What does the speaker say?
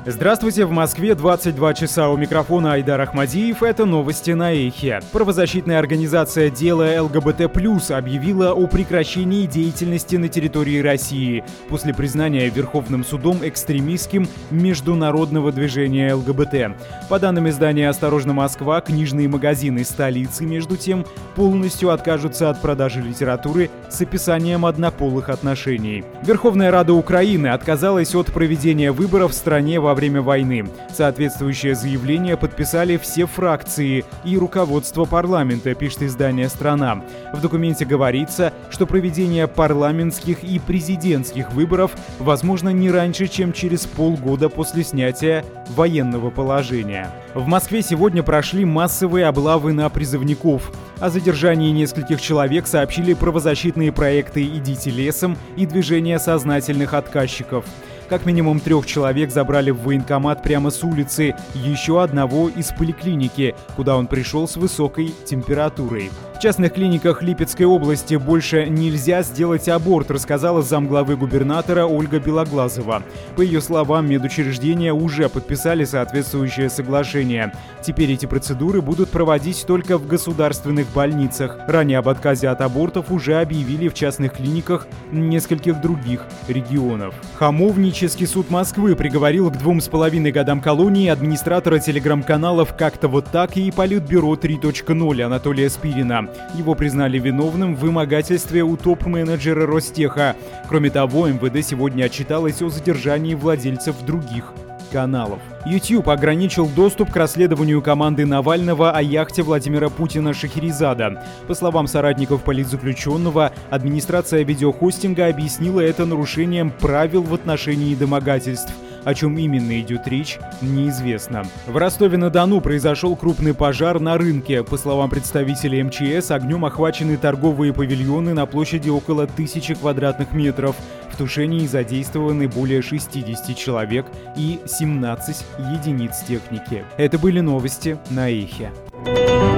Здравствуйте, в Москве 22 часа, у микрофона Айдар Ахмадиев, это новости на Эхе. Правозащитная организация «Дело ЛГБТ+» объявила о прекращении деятельности на территории России после признания Верховным судом экстремистским международного движения ЛГБТ. По данным издания «Осторожно, Москва», книжные магазины столицы, между тем, полностью откажутся от продажи литературы с описанием однополых отношений. Верховная Рада Украины отказалась от проведения выборов в стране во время войны. Соответствующее заявление подписали все фракции и руководство парламента, пишет издание «Страна». В документе говорится, что проведение парламентских и президентских выборов возможно не раньше, чем через полгода после снятия военного положения. В Москве сегодня прошли массовые облавы на призывников. О задержании нескольких человек сообщили правозащитные проекты «Идите лесом» и «Движение сознательных отказчиков». Как минимум 3 человек забрали в военкомат прямо с улицы, еще одного из поликлиники, куда он пришел с высокой температурой. В частных клиниках Липецкой области больше нельзя сделать аборт, рассказала замглавы губернатора Ольга Белоглазова. По ее словам, медучреждения уже подписали соответствующее соглашение. Теперь эти процедуры будут проводить только в государственных больницах. Ранее об отказе от абортов уже объявили в частных клиниках нескольких других регионов. Хамовнический суд Москвы приговорил к 2,5 годам колонии администратора телеграм-каналов «Как-то вот так» и Политбюро 3.0 Анатолия Спирина. Его признали виновным в вымогательстве у топ-менеджера Ростеха. Кроме того, МВД сегодня отчиталось о задержании владельцев других каналов. YouTube ограничил доступ к расследованию команды Навального о яхте Владимира Путина Шахерезада. По словам соратников политзаключенного, администрация видеохостинга объяснила это нарушением правил в отношении домогательств. О чем именно идет речь, неизвестно. В Ростове-на-Дону произошел крупный пожар на рынке. По словам представителей МЧС, огнем охвачены торговые павильоны на площади около 1000 квадратных метров. В тушении задействованы более 60 человек и 17 единиц техники. Это были новости на Эхе.